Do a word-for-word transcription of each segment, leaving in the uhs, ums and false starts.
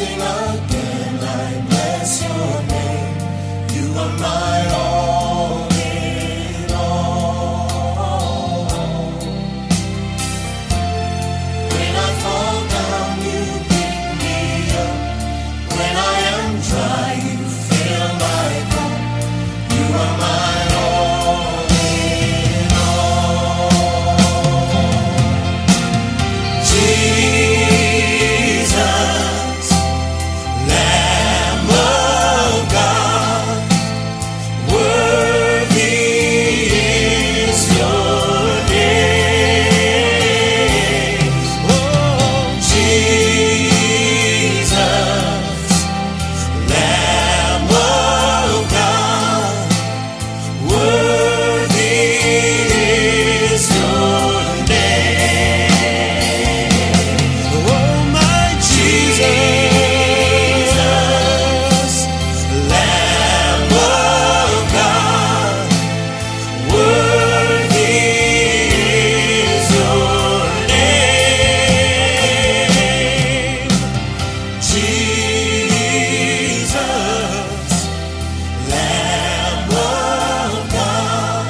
sing again, I bless your name. You are my all in all. When I fall down, you pick me up. When I am dry, you fill my cup. You are my all in all. Jesus, Lamb of God, worthy is your name. Oh, Jesus, Lamb of God, worthy is your name. Oh, my Jesus, Lamb of God, worthy is your name. Jesus, Lamb of God,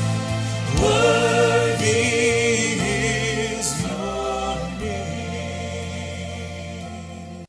worthy is your name.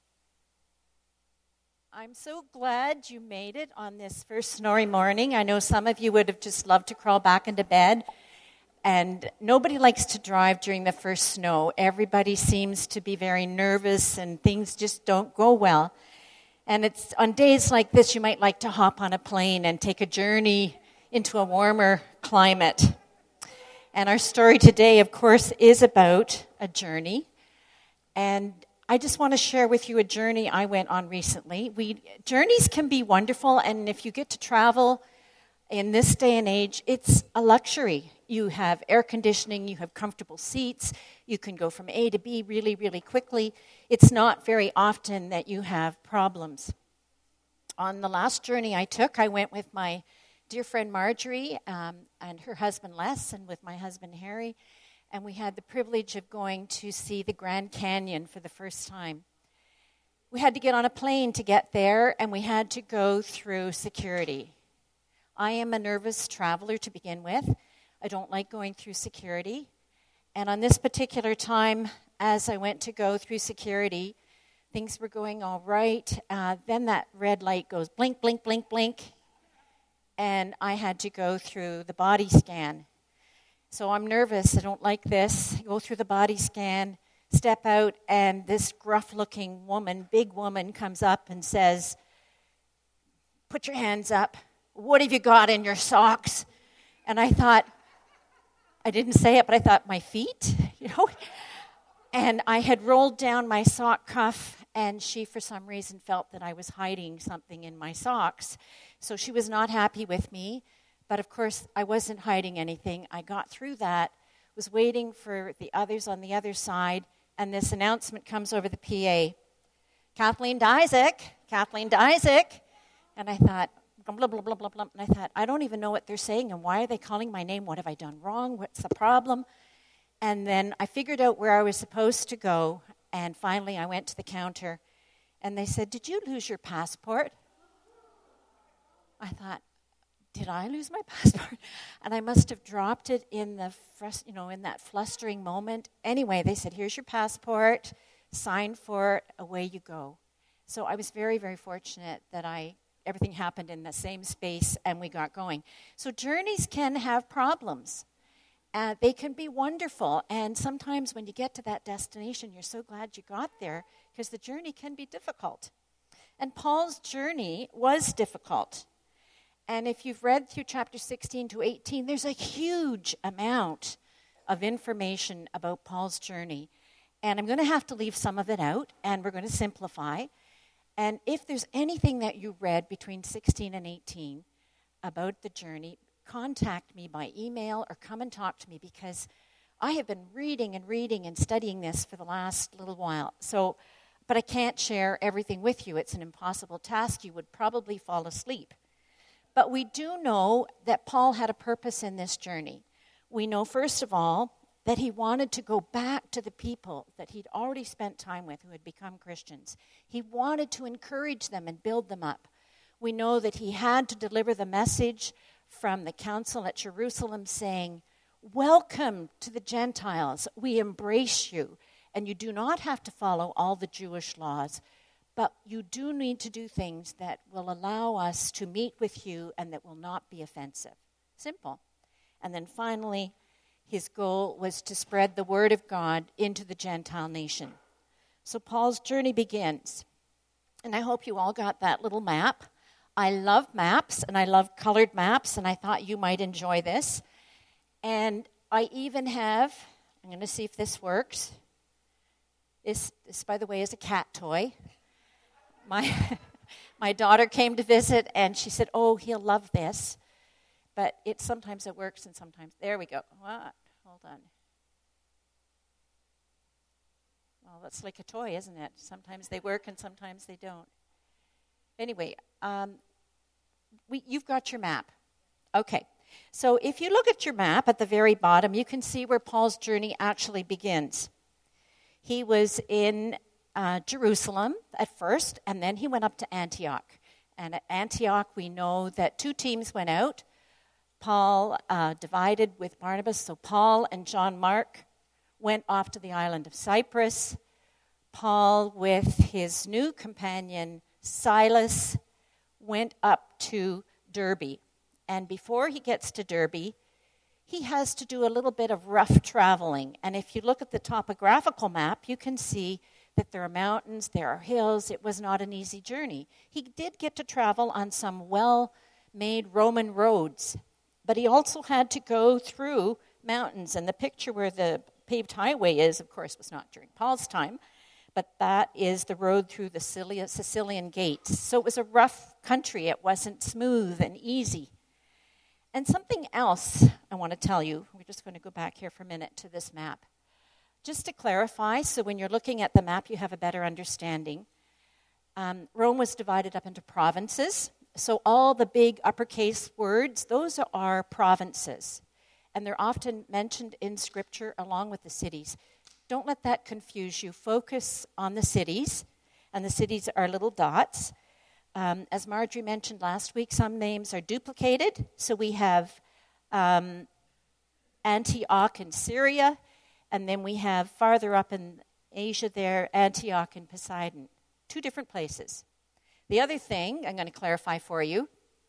I'm so glad you made it on this first snowy morning. I know some of you would have just loved to crawl back into bed. And nobody likes to drive during the first snow. Everybody seems to be very nervous and things just don't go well. And it's on days like this, you might like to hop on a plane and take a journey into a warmer climate. And our story today, of course, is about a journey. And I just want to share with you a journey I went on recently. We journeys can be wonderful, and if you get to travel in this day and age, it's a luxury. You have air conditioning, you have comfortable seats, you can go from A to B really, really quickly. It's not very often that you have problems. On the last journey I took, I went with my dear friend Marjorie um, and her husband Les, and with my husband Harry, and we had the privilege of going to see the Grand Canyon for the first time. We had to get on a plane to get there, and we had to go through security. I am a nervous traveler to begin with. I don't like going through security. And on this particular time, as I went to go through security, things were going all right. Uh, then that red light goes blink, blink, blink, blink. And I had to go through the body scan. So I'm nervous. I don't like this. I go through the body scan, step out, and this gruff-looking woman, big woman, comes up and says, "Put your hands up. What have you got in your socks?" And I thought, I didn't say it, but I thought, my feet? You know? And I had rolled down my sock cuff, and she, for some reason, felt that I was hiding something in my socks. So she was not happy with me. But, of course, I wasn't hiding anything. I got through that, was waiting for the others on the other side, and this announcement comes over the P A. "Kathleen Dyzik, Kathleen Dyzik." And I thought, blah, blah, blah, blah, blah. And I thought, I don't even know what they're saying, and why are they calling my name? What have I done wrong? What's the problem? And then I figured out where I was supposed to go, and finally I went to the counter, and they said, "Did you lose your passport?" I thought, did I lose my passport? And I must have dropped it in the frust- you know, in that flustering moment. Anyway, they said, "Here's your passport, sign for it, away you go." So I was very, very fortunate that I everything happened in the same space and we got going. So journeys can have problems. Uh, they can be wonderful, and sometimes when you get to that destination, you're so glad you got there because the journey can be difficult. And Paul's journey was difficult. And if you've read through chapter sixteen to eighteen, there's a huge amount of information about Paul's journey. And I'm going to have to leave some of it out, and we're going to simplify. And if there's anything that you read between sixteen and eighteen about the journey, contact me by email or come and talk to me, because I have been reading and reading and studying this for the last little while. So, but I can't share everything with you. It's an impossible task. You would probably fall asleep. But we do know that Paul had a purpose in this journey. We know, first of all, that he wanted to go back to the people that he'd already spent time with who had become Christians. He wanted to encourage them and build them up. We know that he had to deliver the message from the council at Jerusalem saying, "Welcome to the Gentiles. We embrace you. And you do not have to follow all the Jewish laws, but you do need to do things that will allow us to meet with you and that will not be offensive." Simple. And then finally, his goal was to spread the word of God into the Gentile nation. So Paul's journey begins. And I hope you all got that little map. I love maps, and I love colored maps, and I thought you might enjoy this. And I even have, I'm going to see if this works. This, this, by the way, is a cat toy. My, my daughter came to visit, and she said, "Oh, he'll love this." But it sometimes it works, and sometimes, there we go. What? Hold on. Well, that's like a toy, isn't it? Sometimes they work, and sometimes they don't. Anyway, um, we, you've got your map. Okay. So if you look at your map at the very bottom, you can see where Paul's journey actually begins. He was in uh, Jerusalem at first, and then he went up to Antioch. And at Antioch, we know that two teams went out. Paul uh, divided with Barnabas, so Paul and John Mark went off to the island of Cyprus. Paul, with his new companion Silas, went up to Derbe. And before he gets to Derbe, he has to do a little bit of rough traveling. And if you look at the topographical map, you can see that there are mountains, there are hills. It was not an easy journey. He did get to travel on some well-made Roman roads, but he also had to go through mountains. And the picture where the paved highway is, of course, was not during Paul's time, but that is the road through the Sicilian Gates. So it was a rough country. It wasn't smooth and easy. And something else I want to tell you, we're just going to go back here for a minute to this map. Just to clarify, so when you're looking at the map, you have a better understanding. Um, Rome was divided up into provinces. So all the big uppercase words, those are provinces. And they're often mentioned in Scripture along with the cities. Don't let that confuse you. Focus on the cities. And the cities are little dots. Um, as Marjorie mentioned last week, some names are duplicated. So we have um, Antioch in Syria, and then we have farther up in Asia there, Antioch and Poseidon. Two different places. The other thing I'm going to clarify for you,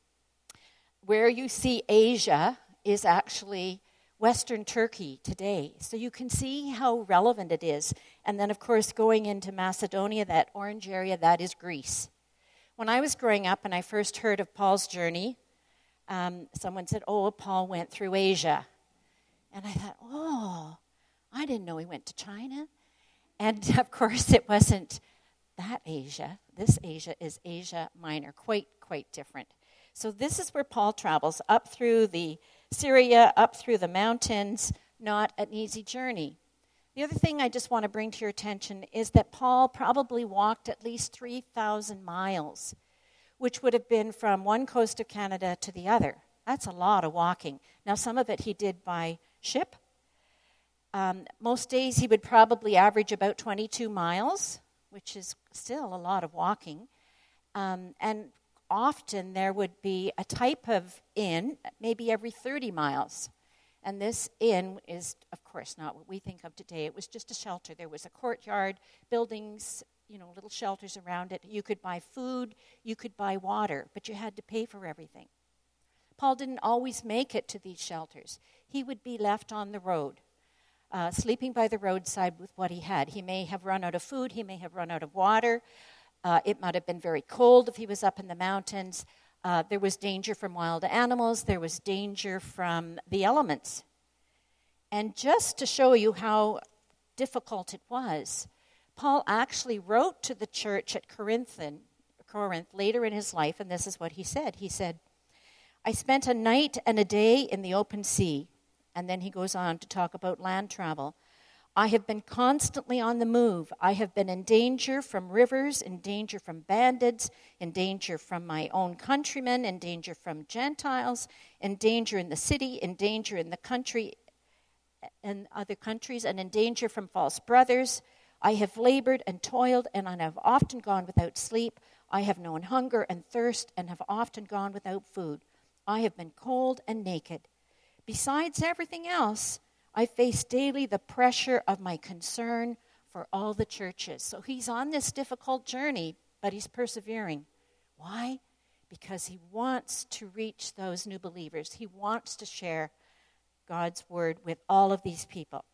where you see Asia is actually Western Turkey today. So you can see how relevant it is. And then, of course, going into Macedonia, that orange area, that is Greece. When I was growing up and I first heard of Paul's journey, um, someone said, "Oh, Paul went through Asia." And I thought, oh, I didn't know he went to China. And, of course, it wasn't that Asia. This Asia is Asia Minor, quite, quite different. So this is where Paul travels, up through the Syria, up through the mountains, not an easy journey. The other thing I just want to bring to your attention is that Paul probably walked at least three thousand miles, which would have been from one coast of Canada to the other. That's a lot of walking. Now, some of it he did by ship. Um, most days he would probably average about twenty-two miles, which is still a lot of walking. Um, and often there would be a type of inn, maybe every thirty miles. And this inn is, of course, not what we think of today. It was just a shelter. There was a courtyard, buildings, you know, little shelters around it. You could buy food, you could buy water, but you had to pay for everything. Paul didn't always make it to these shelters. He would be left on the road, uh, sleeping by the roadside with what he had. He may have run out of food. He may have run out of water. Uh, it might have been very cold if he was up in the mountains. Uh, there was danger from wild animals. There was danger from the elements. And just to show you how difficult it was, Paul actually wrote to the church at Corinth, Corinth later in his life, and this is what he said. He said, "I spent a night and a day in the open sea." And then he goes on to talk about land travel. "I have been constantly on the move. I have been in danger from rivers, in danger from bandits, in danger from my own countrymen, in danger from Gentiles, in danger in the city, in danger in the country, in other countries and in danger from false brothers. I have labored and toiled, and I have often gone without sleep. I have known hunger and thirst, and have often gone without food. I have been cold and naked. Besides everything else, I face daily the pressure of my concern for all the churches. So he's on this difficult journey, but he's persevering. Why? Because he wants to reach those new believers. He wants to share God's word with all of these people.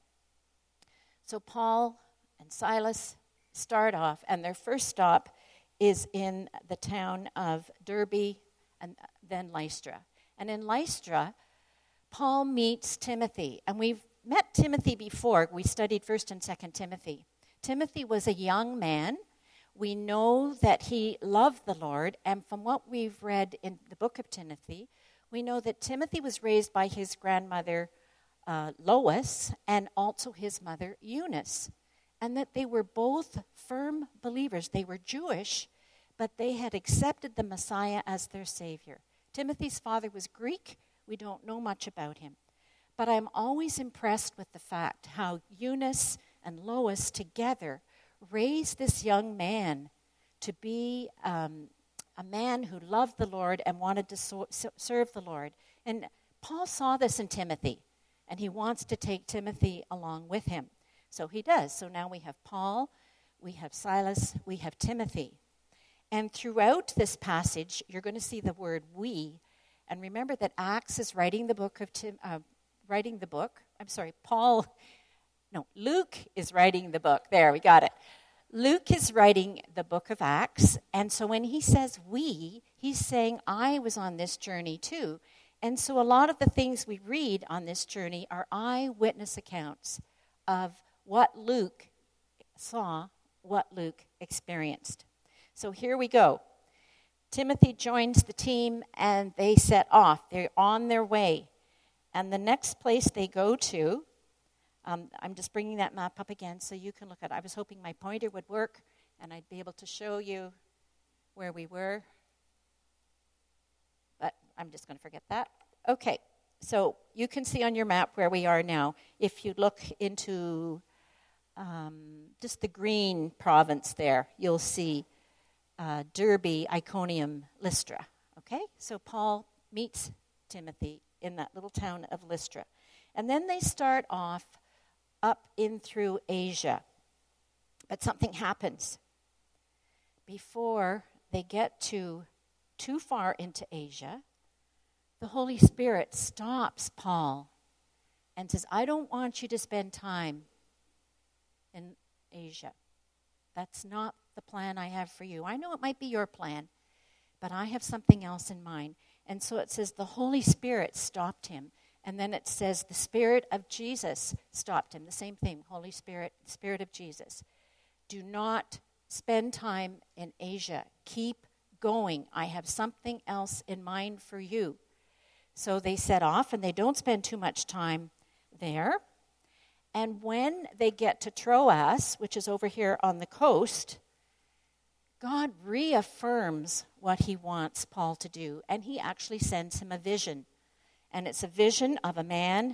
So Paul and Silas start off, and their first stop is in the town of Derbe and then Lystra. And in Lystra, Paul meets Timothy. And we've met Timothy before. We studied First and Second Timothy. Timothy was a young man. We know that he loved the Lord. And from what we've read in the book of Timothy, we know that Timothy was raised by his grandmother, uh, Lois, and also his mother, Eunice. And that they were both firm believers. They were Jewish, but they had accepted the Messiah as their Savior. Timothy's father was Greek. We don't know much about him. But I'm always impressed with the fact how Eunice and Lois together raised this young man to be um, a man who loved the Lord and wanted to so- serve the Lord. And Paul saw this in Timothy, and he wants to take Timothy along with him. So he does. So now we have Paul, we have Silas, we have Timothy. And throughout this passage, you're going to see the word we. And remember that Acts is writing the book of Tim, uh, writing the book. I'm sorry, Paul, no, Luke is writing the book. There, we got it. Luke is writing the book of Acts. And so when he says we, he's saying I was on this journey too. And so a lot of the things we read on this journey are eyewitness accounts of what Luke saw, what Luke experienced. So here we go. Timothy joins the team, and they set off. They're on their way. And the next place they go to, um, I'm just bringing that map up again so you can look at it. I was hoping my pointer would work, and I'd be able to show you where we were. But I'm just going to forget that. Okay, so you can see on your map where we are now. If you look into um, just the green province there, you'll see uh, Derbe, Iconium, Lystra. Okay, so Paul meets Timothy in that little town of Lystra. And then they start off up in through Asia. But something happens. Before they get to too far into Asia, the Holy Spirit stops Paul and says, I don't want you to spend time in Asia. That's not the plan I have for you. I know it might be your plan, but I have something else in mind. And so it says the Holy Spirit stopped him. And then it says the Spirit of Jesus stopped him. The same thing, Holy Spirit, Spirit of Jesus. Do not spend time in Asia. Keep going. I have something else in mind for you. So they set off, and they don't spend too much time there. And when they get to Troas, which is over here on the coast, God reaffirms what he wants Paul to do, and he actually sends him a vision. And it's a vision of a man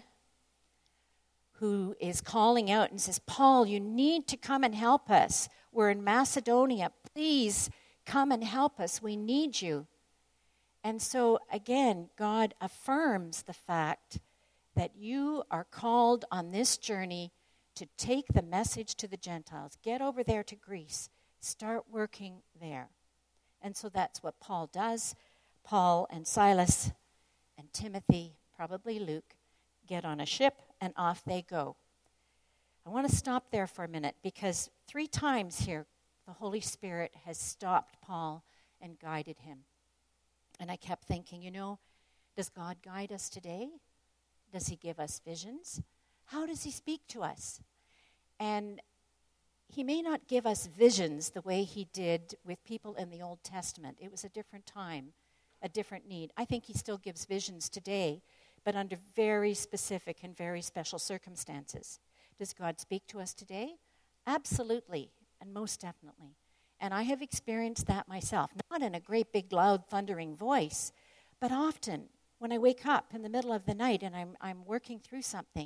who is calling out and says, Paul, you need to come and help us. We're in Macedonia. Please come and help us. We need you. And so, again, God affirms the fact that you are called on this journey to take the message to the Gentiles. Get over there to Greece. Start working there. And so that's what Paul does. Paul and Silas and Timothy, probably Luke, get on a ship and off they go. I want to stop there for a minute because three times here the Holy Spirit has stopped Paul and guided him. And I kept thinking, you know, does God guide us today? Does he give us visions? How does he speak to us? And he may not give us visions the way he did with people in the Old Testament. It was a different time, a different need. I think he still gives visions today, but under very specific and very special circumstances. Does God speak to us today? Absolutely, and most definitely. And I have experienced that myself, not in a great big loud thundering voice, but often when I wake up in the middle of the night and I'm I'm working through something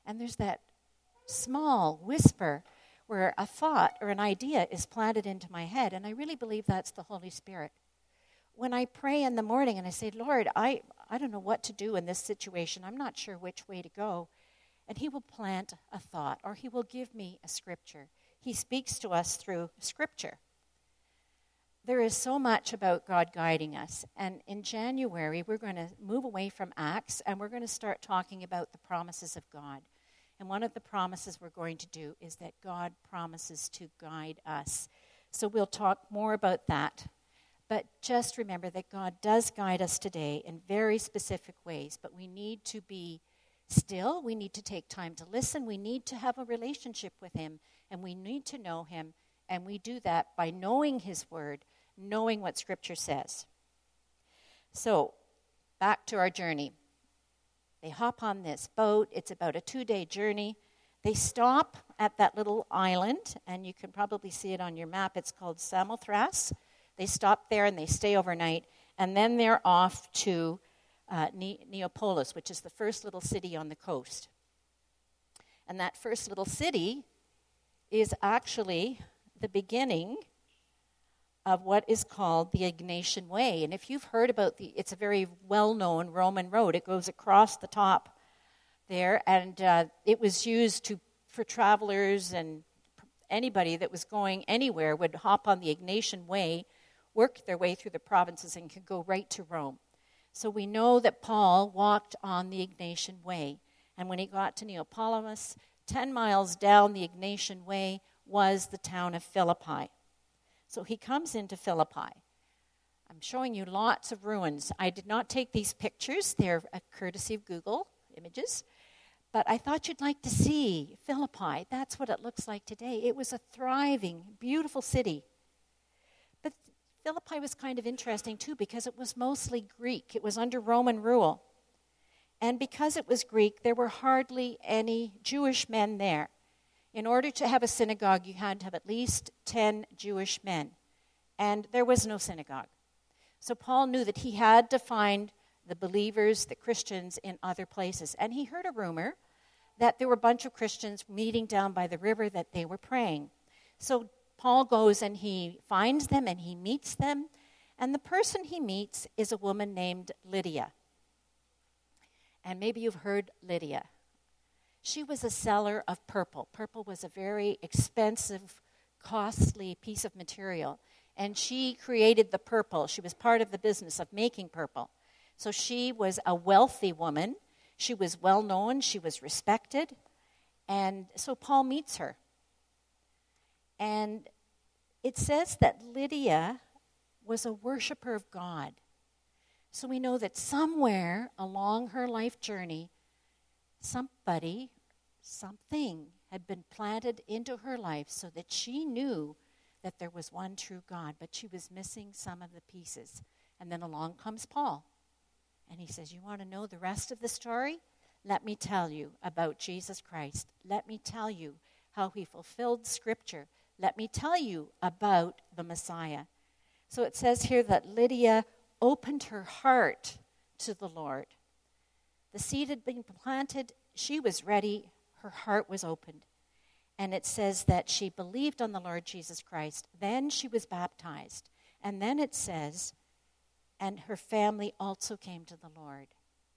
And there's that small whisper where a thought or an idea is planted into my head, and I really believe that's the Holy Spirit. When I pray in the morning and I say, Lord, I, I don't know what to do in this situation. I'm not sure which way to go. And he will plant a thought, or he will give me a scripture. He speaks to us through scripture. There is so much about God guiding us. And in January, we're going to move away from Acts, and we're going to start talking about the promises of God. And one of the promises we're going to do is that God promises to guide us. So we'll talk more about that. But just remember that God does guide us today in very specific ways. But we need to be still. We need to take time to listen. We need to have a relationship with him. And we need to know him. And we do that by knowing his word, knowing what Scripture says. So, back to our journey. They hop on this boat. It's about a two-day journey. They stop at that little island, and you can probably see it on your map. It's called Samothrace. They stop there, and they stay overnight. And then they're off to uh, ne- Neapolis, which is the first little city on the coast. And that first little city is actually the beginning of what is called the Egnatian Way. And if you've heard about the, it's a very well-known Roman road. It goes across the top there, and uh, it was used to for travelers, and anybody that was going anywhere would hop on the Egnatian Way, work their way through the provinces, and could go right to Rome. So we know that Paul walked on the Egnatian Way. And when he got to Neapolis, ten miles down the Egnatian Way was the town of Philippi. So he comes into Philippi. I'm showing you lots of ruins. I did not take these pictures. They're a courtesy of Google Images. But I thought you'd like to see Philippi. That's what it looks like today. It was a thriving, beautiful city. But Philippi was kind of interesting, too, because it was mostly Greek. It was under Roman rule. And because it was Greek, there were hardly any Jewish men there. In order to have a synagogue, you had to have at least ten Jewish men. And there was no synagogue. So Paul knew that he had to find the believers, the Christians, in other places. And he heard a rumor that there were a bunch of Christians meeting down by the river, that they were praying. So Paul goes and he finds them and he meets them. And the person he meets is a woman named Lydia. And maybe you've heard Lydia. She was a seller of purple. Purple was a very expensive, costly piece of material. And she created the purple. She was part of the business of making purple. So she was a wealthy woman. She was well known. She was respected. And so Paul meets her. And it says that Lydia was a worshiper of God. So we know that somewhere along her life journey, somebody, something had been planted into her life so that she knew that there was one true God, but she was missing some of the pieces. And then along comes Paul. And he says, you want to know the rest of the story? Let me tell you about Jesus Christ. Let me tell you how he fulfilled Scripture. Let me tell you about the Messiah. So it says here that Lydia opened her heart to the Lord. The seed had been planted. She was ready. Her heart was opened. And it says that she believed on the Lord Jesus Christ. Then she was baptized. And then it says, and her family also came to the Lord.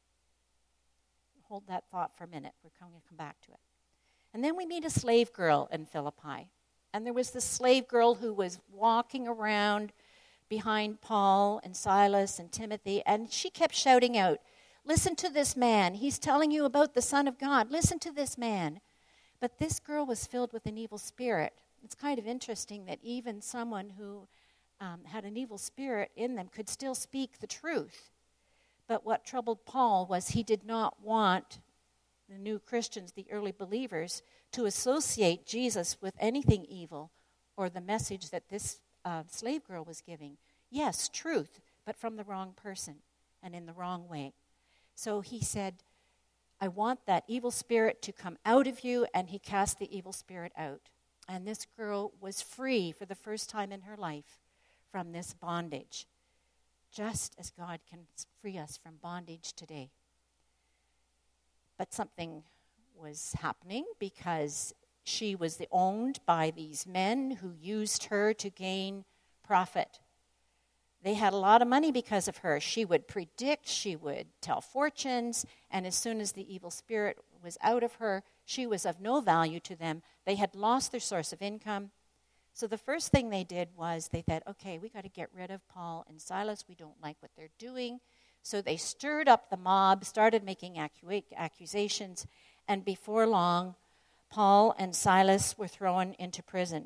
Hold that thought for a minute. We're going to come back to it. And then we meet a slave girl in Philippi. And there was this slave girl who was walking around behind Paul and Silas and Timothy, and she kept shouting out, listen to this man. He's telling you about the Son of God. Listen to this man. But this girl was filled with an evil spirit. It's kind of interesting that even someone who um, had an evil spirit in them could still speak the truth. But what troubled Paul was he did not want the new Christians, the early believers, to associate Jesus with anything evil or the message that this uh, slave girl was giving. Yes, truth, but from the wrong person and in the wrong way. So he said, I want that evil spirit to come out of you, and he cast the evil spirit out. And this girl was free for the first time in her life from this bondage, just as God can free us from bondage today. But something was happening because she was owned by these men who used her to gain profit. They had a lot of money because of her. She would predict, she would tell fortunes, and as soon as the evil spirit was out of her, she was of no value to them. They had lost their source of income. So the first thing they did was they thought, okay, we got to get rid of Paul and Silas. We don't like what they're doing. So they stirred up the mob, started making accu- accusations, and before long, Paul and Silas were thrown into prison.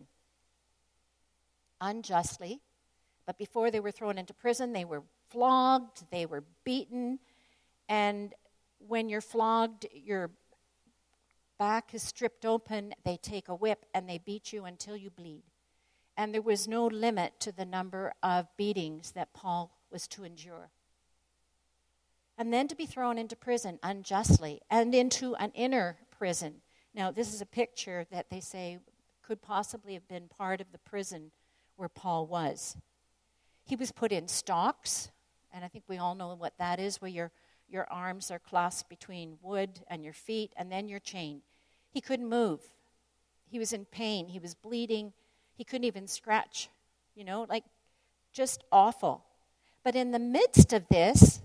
Unjustly, but before they were thrown into prison, they were flogged, they were beaten, and when you're flogged, your back is stripped open, they take a whip and they beat you until you bleed. And there was no limit to the number of beatings that Paul was to endure. And then to be thrown into prison unjustly and into an inner prison. Now, this is a picture that they say could possibly have been part of the prison where Paul was. He was put in stocks, and I think we all know what that is, where your, your arms are clasped between wood and your feet, and then you're chained. He couldn't move. He was in pain. He was bleeding. He couldn't even scratch, you know, like just awful. But in the midst of this,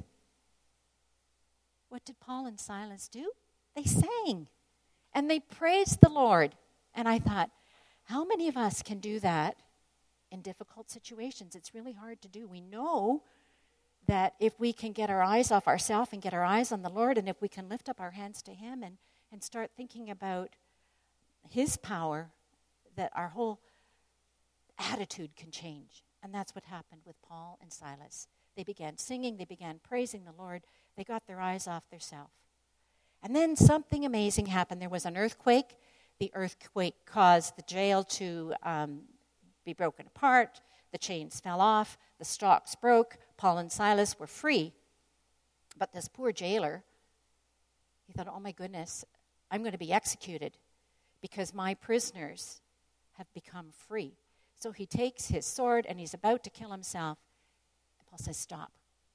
what did Paul and Silas do? They sang, and they praised the Lord. And I thought, how many of us can do that in difficult situations? It's really hard to do. We know that if we can get our eyes off ourselves and get our eyes on the Lord, and if we can lift up our hands to Him and, and start thinking about His power, that our whole attitude can change. And that's what happened with Paul and Silas. They began singing, they began praising the Lord, they got their eyes off theirself. And then something amazing happened. There was an earthquake. The earthquake caused the jail to um, be broken apart. The chains fell off. The stocks broke. Paul and Silas were free. But this poor jailer, he thought, oh my goodness, I'm going to be executed because my prisoners have become free. So he takes his sword and he's about to kill himself. And Paul says, stop.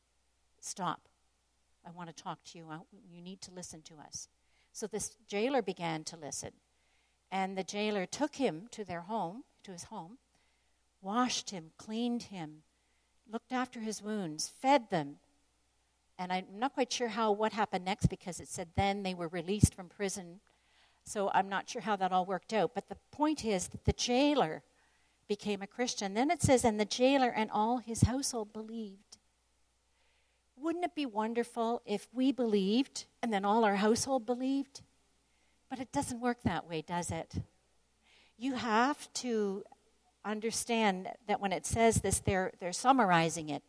Stop. I want to talk to you. I, you need to listen to us. So this jailer began to listen. And the jailer took him to their home, to his home, washed him, cleaned him, looked after his wounds, fed them. And I'm not quite sure how what happened next because it said then they were released from prison. So I'm not sure how that all worked out. But the point is that the jailer became a Christian. Then it says, and the jailer and all his household believed. Wouldn't it be wonderful if we believed and then all our household believed? But it doesn't work that way, does it? You have to understand that when it says this, they're, they're summarizing it.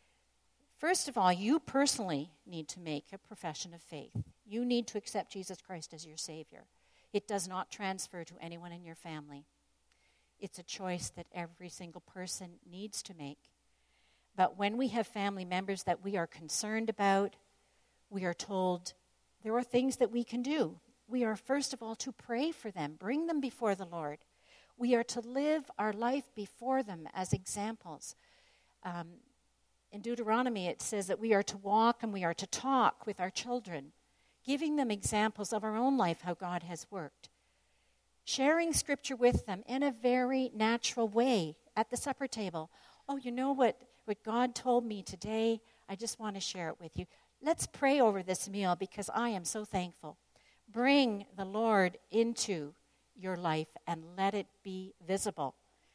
First of all, you personally need to make a profession of faith. You need to accept Jesus Christ as your Savior. It does not transfer to anyone in your family. It's a choice that every single person needs to make. But when we have family members that we are concerned about, we are told there are things that we can do. We are, first of all, to pray for them, bring them before the Lord. We are to live our life before them as examples. Um, in Deuteronomy, it says that we are to walk and we are to talk with our children, giving them examples of our own life, how God has worked. Sharing Scripture with them in a very natural way at the supper table. Oh, you know what, what God told me today? I just want to share it with you. Let's pray over this meal because I am so thankful. Bring the Lord into your life and let it be visible.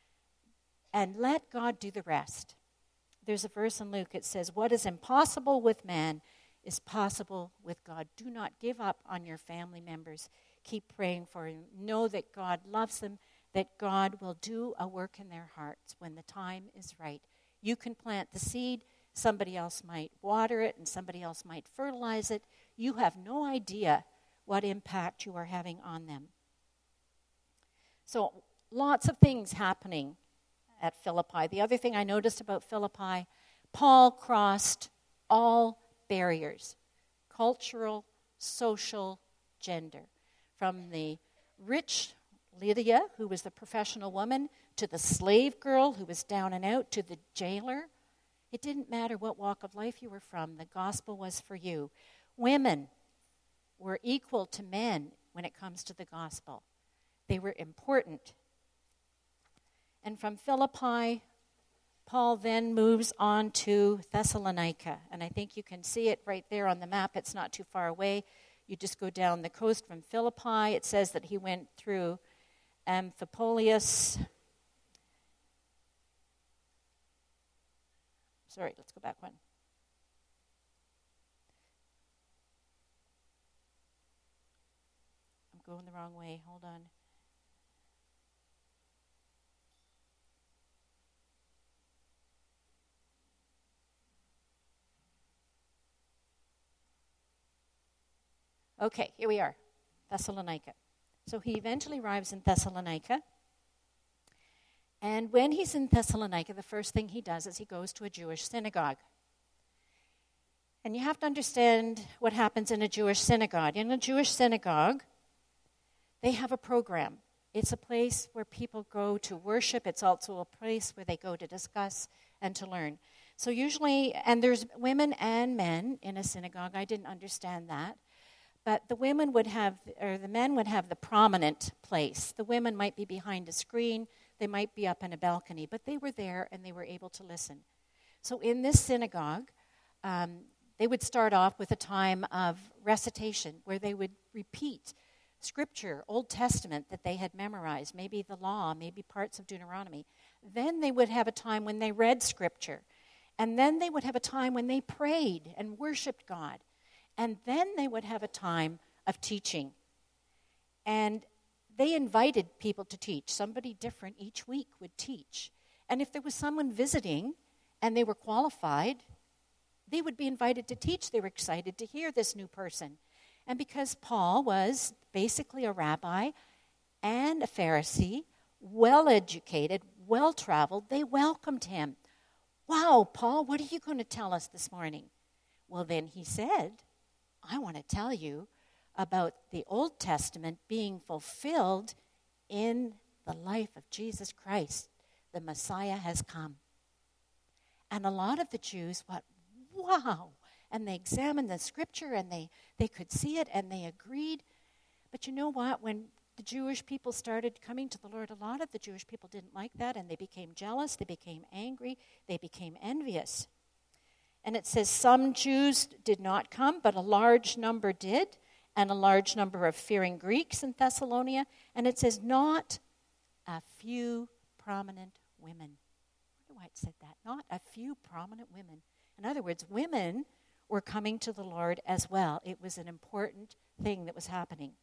And let God do the rest. There's a verse in Luke, it says, what is impossible with man is possible with God. Do not give up on your family members. Keep praying for them. Know that God loves them, that God will do a work in their hearts when the time is right. You can plant the seed, somebody else might water it, and somebody else might fertilize it. You have no idea what impact you are having on them. So lots of things happening at Philippi. The other thing I noticed about Philippi, Paul crossed all barriers, cultural, social, gender. From the rich Lydia, who was the professional woman, to the slave girl who was down and out, to the jailer. It didn't matter what walk of life you were from. The gospel was for you. Women were equal to men when it comes to the gospel. They were important. And from Philippi, Paul then moves on to Thessalonica. And I think you can see it right there on the map. It's not too far away. You just go down the coast from Philippi. It says that he went through Amphipolis. Sorry, let's go back one. I'm going the wrong way. Hold on. Okay, here we are, Thessalonica. So he eventually arrives in Thessalonica. And when he's in Thessalonica, the first thing he does is he goes to a Jewish synagogue. And you have to understand what happens in a Jewish synagogue. In a Jewish synagogue, they have a program. It's a place where people go to worship. It's also a place where they go to discuss and to learn. So usually, and there's women and men in a synagogue. I didn't understand that. But the women would have, or the men would have the prominent place. The women might be behind a screen. They might be up in a balcony. But they were there and they were able to listen. So in this synagogue, um, they would start off with a time of recitation where they would repeat Scripture, Old Testament that they had memorized, maybe the law, maybe parts of Deuteronomy. Then they would have a time when they read Scripture. And then they would have a time when they prayed and worshiped God. And then they would have a time of teaching. And they invited people to teach. Somebody different each week would teach. And if there was someone visiting and they were qualified, they would be invited to teach. They were excited to hear this new person. And because Paul was basically a rabbi and a Pharisee, well-educated, well-traveled, they welcomed him. Wow, Paul, what are you going to tell us this morning? Well, then he said, I want to tell you about the Old Testament being fulfilled in the life of Jesus Christ. The Messiah has come. And a lot of the Jews went, wow. And they examined the Scripture and they, they could see it and they agreed. But you know what? When the Jewish people started coming to the Lord, a lot of the Jewish people didn't like that and they became jealous, they became angry, they became envious. And it says some Jews did not come, but a large number did, and a large number of fearing Greeks in Thessalonica. And it says not a few prominent women. I wonder why it said that. Not a few prominent women. In other words, women were coming to the Lord as well. It was an important thing that was happening.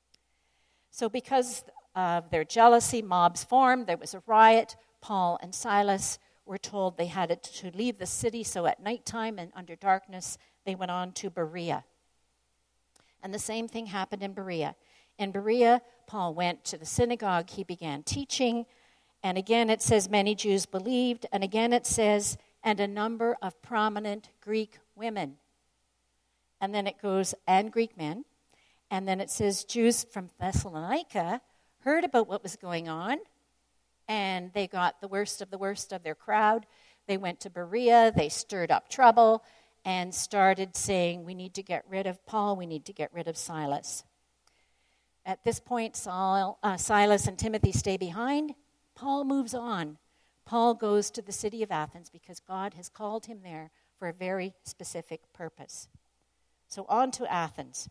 So because of their jealousy, mobs formed. There was a riot. Paul and Silas were told they had to leave the city, so at nighttime and under darkness, they went on to Berea. And the same thing happened in Berea. In Berea, Paul went to the synagogue. He began teaching. And again, it says many Jews believed. And again, it says, and a number of prominent Greek women. And then it goes, and Greek men. And then it says Jews from Thessalonica heard about what was going on. And they got the worst of the worst of their crowd. They went to Berea. They stirred up trouble and started saying, we need to get rid of Paul. We need to get rid of Silas. At this point, Saul, uh, Silas and Timothy stay behind. Paul moves on. Paul goes to the city of Athens because God has called him there for a very specific purpose. So on to Athens.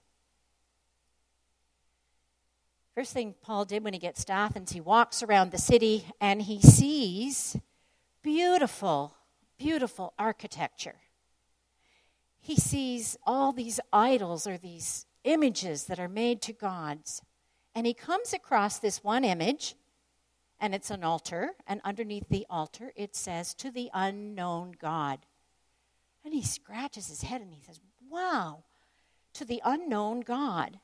First thing Paul did when he gets to Athens, he walks around the city and he sees beautiful, beautiful architecture. He sees all these idols or these images that are made to gods. And he comes across this one image, and it's an altar, and underneath the altar it says, to the unknown God. And he scratches his head and he says, wow, to the unknown God.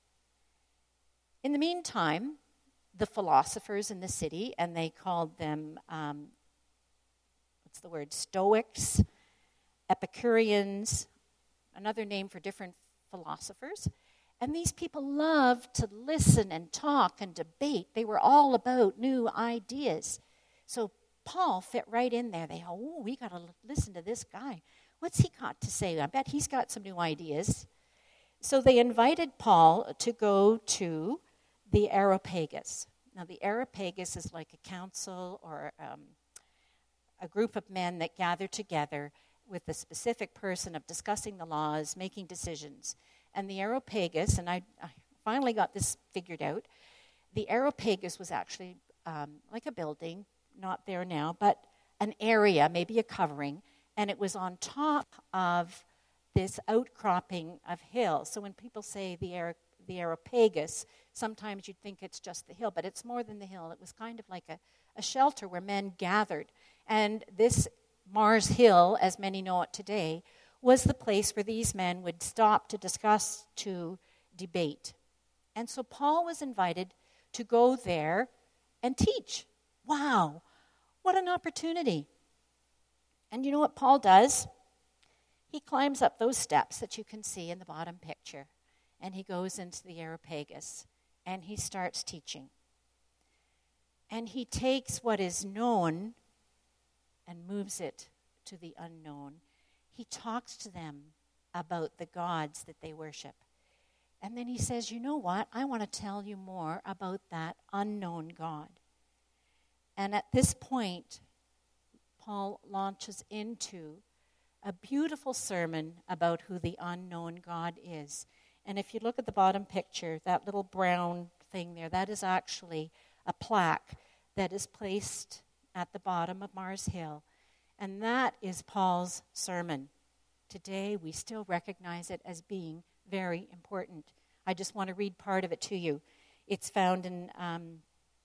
In the meantime, the philosophers in the city, and they called them, um, what's the word, Stoics, Epicureans, another name for different philosophers. And these people loved to listen and talk and debate. They were all about new ideas. So Paul fit right in there. They go, oh, we got to listen to this guy. What's he got to say? I bet he's got some new ideas. So they invited Paul to go to the Areopagus. Now, the Areopagus is like a council or um, a group of men that gather together with the specific person of discussing the laws, making decisions. And the Areopagus, and I, I finally got this figured out, the Areopagus was actually um, like a building, not there now, but an area, maybe a covering, and it was on top of this outcropping of hills. So when people say the Are- the Areopagus, sometimes you'd think it's just the hill, but it's more than the hill. It was kind of like a, a shelter where men gathered. And this Mars Hill, as many know it today, was the place where these men would stop to discuss, to debate. And so Paul was invited to go there and teach. Wow, what an opportunity. And you know what Paul does? He climbs up those steps that you can see in the bottom picture, and he goes into the Areopagus, and he starts teaching. And he takes what is known and moves it to the unknown. He talks to them about the gods that they worship. And then he says, you know what? I want to tell you more about that unknown God. And at this point, Paul launches into a beautiful sermon about who the unknown God is. And if you look at the bottom picture, that little brown thing there, that is actually a plaque that is placed at the bottom of Mars Hill. And that is Paul's sermon. Today, we still recognize it as being very important. I just want to read part of it to you. It's found in um,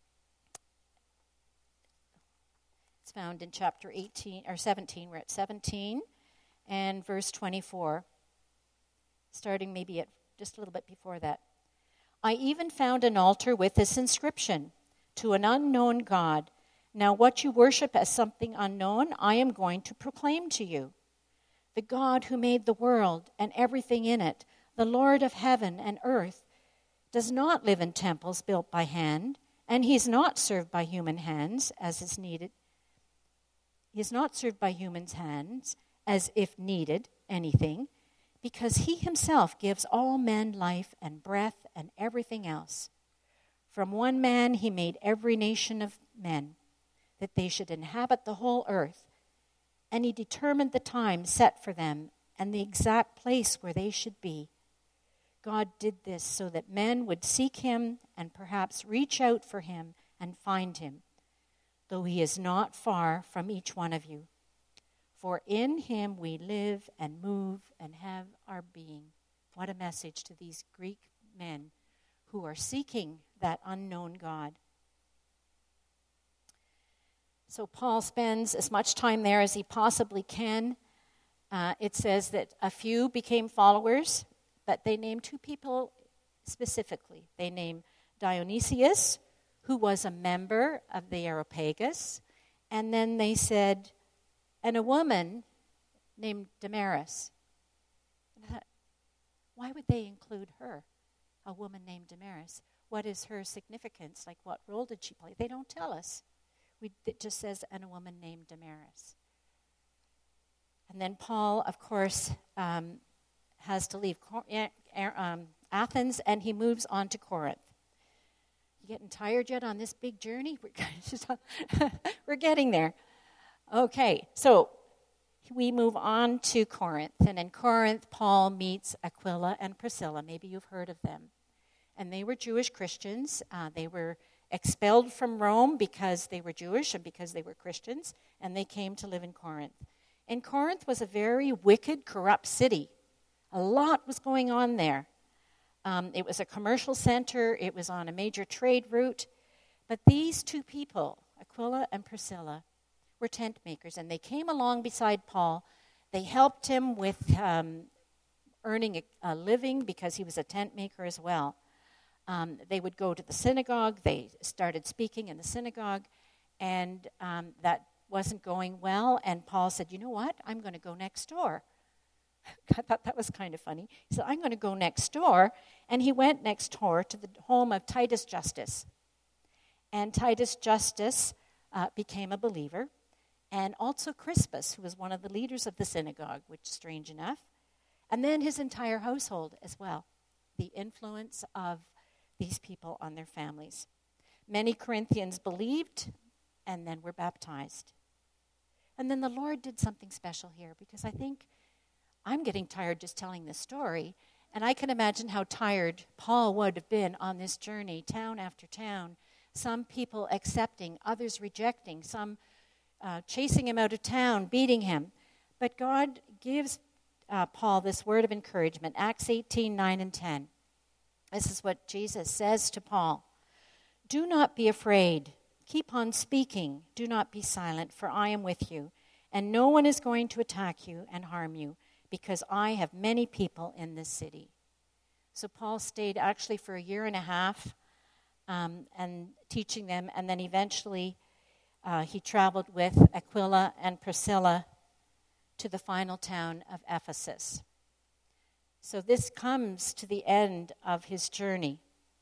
it's found in chapter eighteen or seventeen. We're at seventeen and verse twenty-four, starting maybe at just a little bit before that. I even found an altar with this inscription, to an unknown God. Now what you worship as something unknown, I am going to proclaim to you. The God who made the world and everything in it, the Lord of heaven and earth, does not live in temples built by hand, and he is not served by human hands as is needed. He is not served by human hands as if needed anything, because he himself gives all men life and breath and everything else. From one man he made every nation of men, that they should inhabit the whole earth, and he determined the time set for them and the exact place where they should be. God did this so that men would seek him and perhaps reach out for him and find him, though he is not far from each one of you. For in him we live and move and have our being. What a message to these Greek men who are seeking that unknown God. So Paul spends as much time there as he possibly can. Uh, it says that a few became followers, but they named two people specifically. They named Dionysius, who was a member of the Areopagus, and then they said, and a woman named Damaris. And I thought, why would they include her, a woman named Damaris? What is her significance? Like, what role did she play? They don't tell us. We, it just says, and a woman named Damaris. And then Paul, of course, um, has to leave Cor- um, Athens, and he moves on to Corinth. You getting tired yet on this big journey? We're, we're getting there. Okay, so we move on to Corinth. And in Corinth, Paul meets Aquila and Priscilla. Maybe you've heard of them. And they were Jewish Christians. Uh, they were expelled from Rome because they were Jewish and because they were Christians, and they came to live in Corinth. And Corinth was a very wicked, corrupt city. A lot was going on there. Um, it was a commercial center. It was on a major trade route. But these two people, Aquila and Priscilla, were tent makers, and they came along beside Paul. They helped him with um, earning a, a living because he was a tent maker as well. Um, they would go to the synagogue. They started speaking in the synagogue, and um, that wasn't going well. And Paul said, you know what? I'm going to go next door. I thought that was kind of funny. He said, I'm going to go next door. And he went next door to the home of Titus Justus. And Titus Justus uh, became a believer. And also Crispus, who was one of the leaders of the synagogue, which is strange enough. And then his entire household as well. the influence of these people on their families. Many Corinthians believed and then were baptized. And then the Lord did something special here, because I think I'm getting tired just telling this story, and I can imagine how tired Paul would have been on this journey, town after town, some people accepting, others rejecting, some uh, chasing him out of town, beating him. But God gives uh, Paul this word of encouragement, Acts eighteen, nine and ten. This is what Jesus says to Paul. Do not be afraid. Keep on speaking. Do not be silent, for I am with you, and no one is going to attack you and harm you, because I have many people in this city. So Paul stayed actually for a year and a half um, and teaching them, and then eventually uh, he traveled with Aquila and Priscilla to the final town of Ephesus. So this comes to the end of his journey.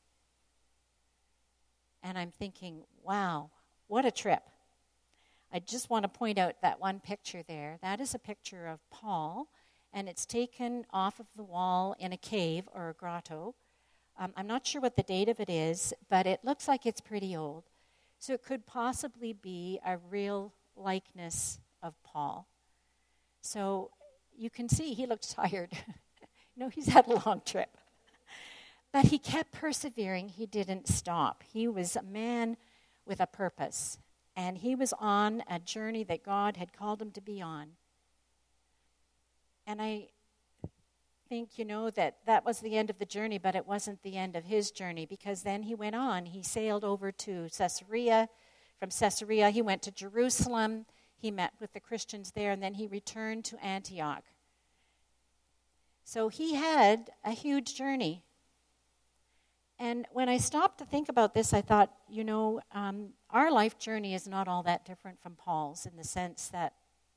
And I'm thinking, wow, what a trip. I just want to point out that one picture there. That is a picture of Paul, and it's taken off of the wall in a cave or a grotto. Um, I'm not sure what the date of it is, but it looks like it's pretty old. So it could possibly be a real likeness of Paul. So you can see he looks tired. You know, he's had a long trip. But he kept persevering. He didn't stop. He was a man with a purpose. And he was on a journey that God had called him to be on. And I think, you know, that that was the end of the journey, but it wasn't the end of his journey, because then he went on. He sailed over to Caesarea. From Caesarea, he went to Jerusalem. He met with the Christians there, and then he returned to Antioch. So he had a huge journey. And when I stopped to think about this, I thought, you know, um, our life journey is not all that different from Paul's, in the sense that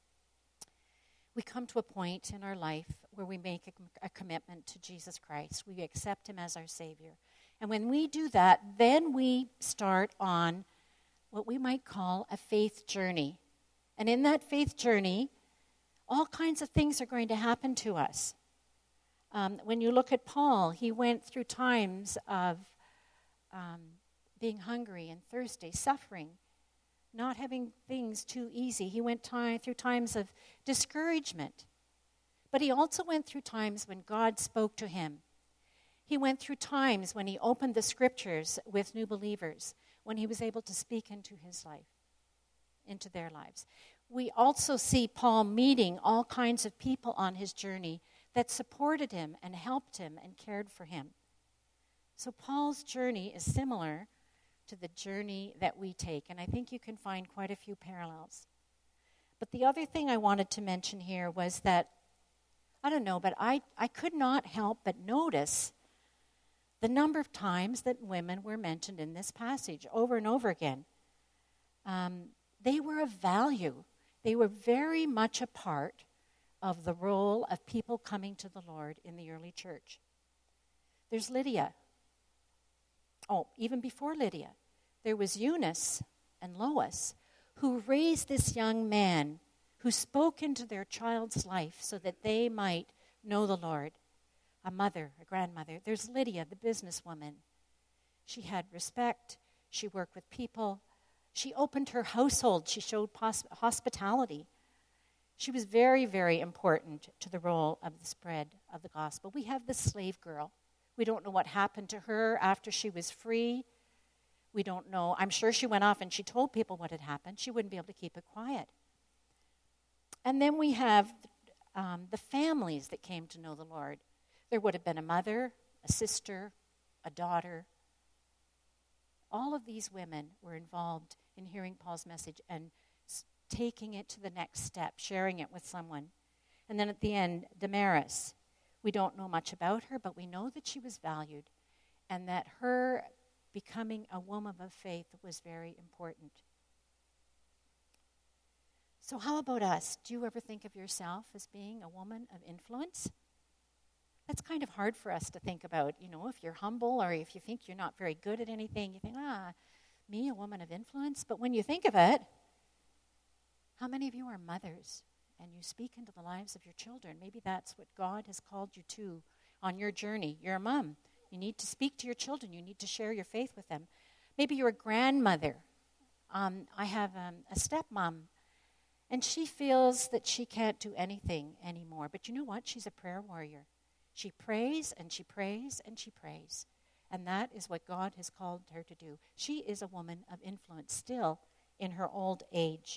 we come to a point in our life where we make a, a commitment to Jesus Christ. We accept him as our Savior. And when we do that, then we start on what we might call a faith journey. And in that faith journey, all kinds of things are going to happen to us. Um, when you look at Paul, he went through times of um, being hungry and thirsty, suffering, not having things too easy. He went time, through times of discouragement. But he also went through times when God spoke to him. He went through times when he opened the scriptures with new believers, when he was able to speak into his life, into their lives. We also see Paul meeting all kinds of people on his journey that supported him and helped him and cared for him. So Paul's journey is similar to the journey that we take, and I think you can find quite a few parallels. But the other thing I wanted to mention here was that, I don't know, but I, I could not help but notice the number of times that women were mentioned in this passage over and over again. Um, they were of value. They were very much a part of the role of people coming to the Lord in the early church. There's Lydia. Oh, even before Lydia, there was Eunice and Lois, who raised this young man, who spoke into their child's life so that they might know the Lord. A mother, a grandmother. There's Lydia, the businesswoman. She had respect. She worked with people. She opened her household. She showed pos- hospitality. She was very, very important to the role of the spread of the gospel. We have the slave girl. We don't know what happened to her after she was free. We don't know. I'm sure she went off and she told people what had happened. She wouldn't be able to keep it quiet. And then we have um, the families that came to know the Lord. There would have been a mother, a sister, a daughter. All of these women were involved in hearing Paul's message and taking it to the next step, sharing it with someone. And then at the end, Damaris. We don't know much about her, but we know that she was valued and that her becoming a woman of faith was very important. So how about us? Do you ever think of yourself as being a woman of influence? That's kind of hard for us to think about. You know, if you're humble or if you think you're not very good at anything, you think, ah, me, a woman of influence? But when you think of it, how many of you are mothers and you speak into the lives of your children? Maybe that's what God has called you to on your journey. You're a mom. You need to speak to your children. You need to share your faith with them. Maybe you're a grandmother. Um, I have um, a stepmom, and she feels that she can't do anything anymore. But you know what? She's a prayer warrior. She prays and she prays and she prays. And that is what God has called her to do. She is a woman of influence still in her old age.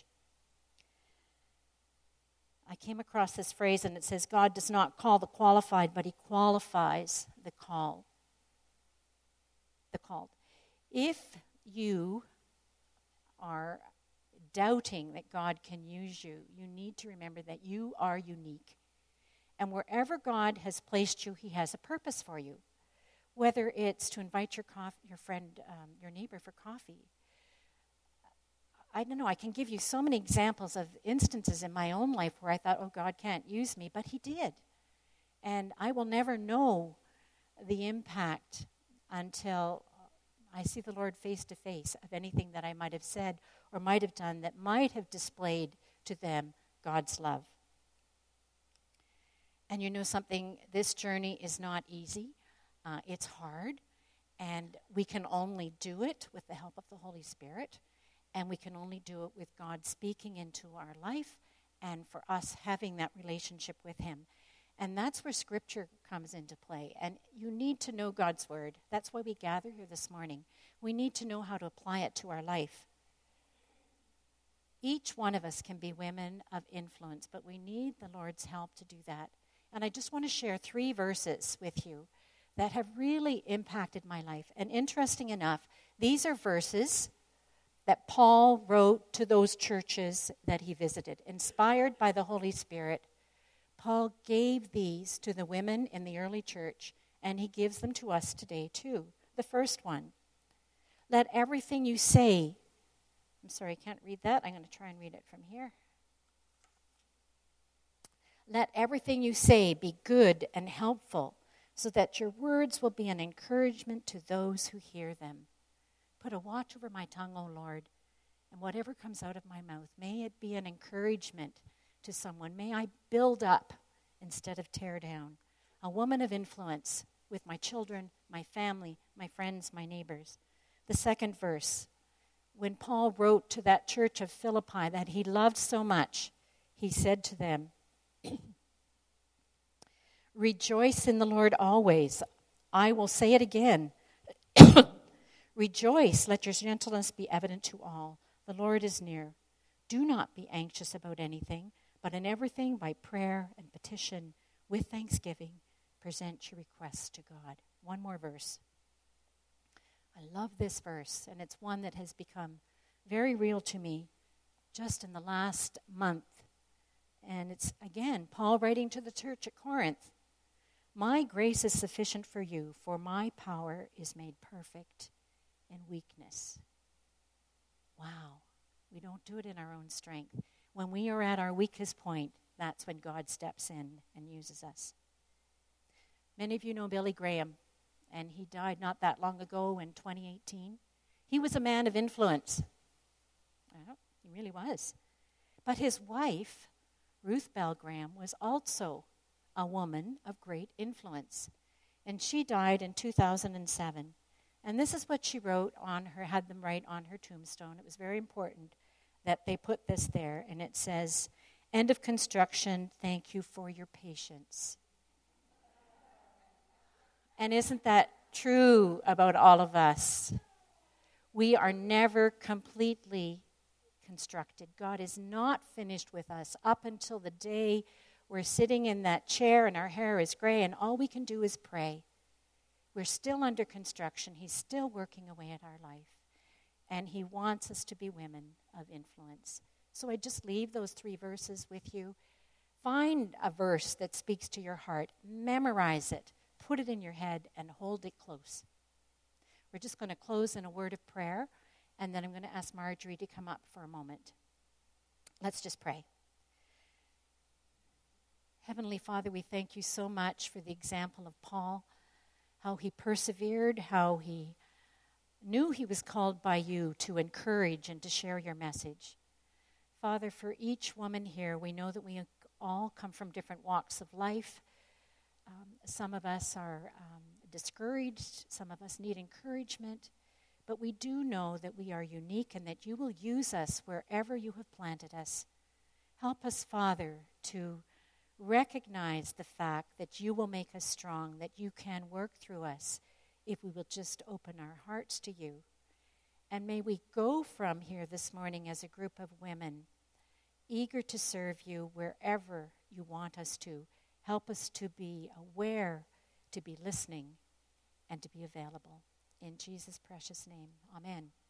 I came across this phrase, and it says, God does not call the qualified, but he qualifies the call. The called. If you are doubting that God can use you, you need to remember that you are unique. And wherever God has placed you, he has a purpose for you. Whether it's to invite your cof- your friend, um, your neighbor for coffee. I don't know, I can give you so many examples of instances in my own life where I thought, oh, God can't use me, but he did. And I will never know the impact until I see the Lord face to face of anything that I might have said or might have done that might have displayed to them God's love. And you know something, this journey is not easy. Uh, it's hard, and we can only do it with the help of the Holy Spirit, and we can only do it with God speaking into our life and for us having that relationship with him. And that's where Scripture comes into play. And you need to know God's Word. That's why we gather here this morning. We need to know how to apply it to our life. Each one of us can be women of influence, but we need the Lord's help to do that. And I just want to share three verses with you that have really impacted my life. And interesting enough, these are verses that Paul wrote to those churches that he visited. Inspired by the Holy Spirit, Paul gave these to the women in the early church, and he gives them to us today too. The first one, let everything you say, I'm sorry, I can't read that. I'm going to try and read it from here. Let everything you say be good and helpful, so that your words will be an encouragement to those who hear them. Put a watch over my tongue, O Lord, and whatever comes out of my mouth, may it be an encouragement to someone. May I build up instead of tear down. A woman of influence with my children, my family, my friends, my neighbors. The second verse, when Paul wrote to that church of Philippi that he loved so much, he said to them, rejoice in the Lord always. I will say it again. Rejoice, let your gentleness be evident to all. The Lord is near. Do not be anxious about anything, but in everything by prayer and petition, with thanksgiving, present your requests to God. One more verse. I love this verse, and it's one that has become very real to me just in the last month. And it's, again, Paul writing to the church at Corinth. My grace is sufficient for you, for my power is made perfect in weakness. Wow. We don't do it in our own strength. When we are at our weakest point, that's when God steps in and uses us. Many of you know Billy Graham, and he died not that long ago in twenty eighteen. He was a man of influence. Well, he really was. But his wife, Ruth Bell Graham, was also a woman of great influence. And she died in two thousand seven. And this is what she wrote on her, had them write on her tombstone. It was very important that they put this there. And it says, end of construction, thank you for your patience. And isn't that true about all of us? We are never completely constructed. God is not finished with us up until the day we're sitting in that chair and our hair is gray and all we can do is pray. We're still under construction. He's still working away at our life. And he wants us to be women of influence. So I just leave those three verses with you. Find a verse that speaks to your heart. Memorize it. Put it in your head and hold it close. We're just going to close in a word of prayer, and then I'm going to ask Marjorie to come up for a moment. Let's just pray. Heavenly Father, we thank you so much for the example of Paul, how he persevered, how he knew he was called by you to encourage and to share your message. Father, for each woman here, we know that we all come from different walks of life. Um, some of us are um, discouraged. Some of us need encouragement. But we do know that we are unique and that you will use us wherever you have planted us. Help us, Father, to recognize the fact that you will make us strong, that you can work through us if we will just open our hearts to you. And may we go from here this morning as a group of women, eager to serve you wherever you want us to. Help us to be aware, to be listening, and to be available. In Jesus' precious name, amen.